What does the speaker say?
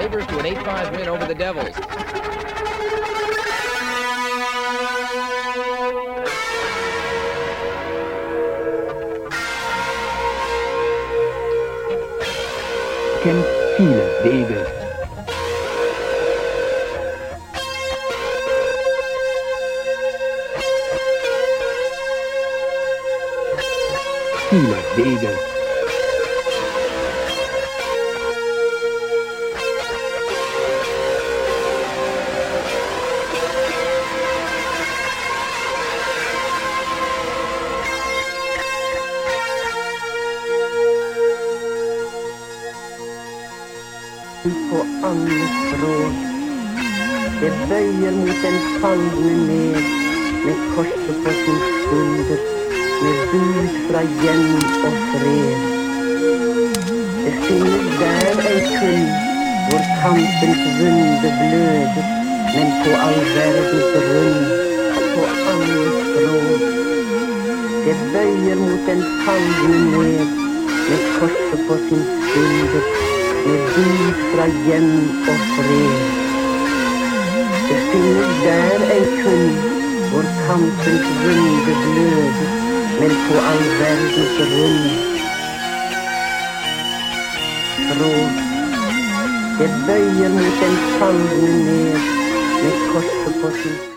Sabres to an 8-5 win over the Devils. Kennt viele Wege. Viele Wege. På andetråd. Det bøyer mot en fallende ned, med korset på sin skulder, med bud fra hjem og fred. Det finnes der en kunn, hvor kampens vunde bløder, men på all verdens rund, på andetråd. Det bøyer mot en fallende ned, med korset på sin skulder, med bud fra hjem og fred. Det finnes der en kunn, hvor kampens vunde bløder, men på all verdens rund. Tråd. Det bøyer mot en fallende ned, med korset på sin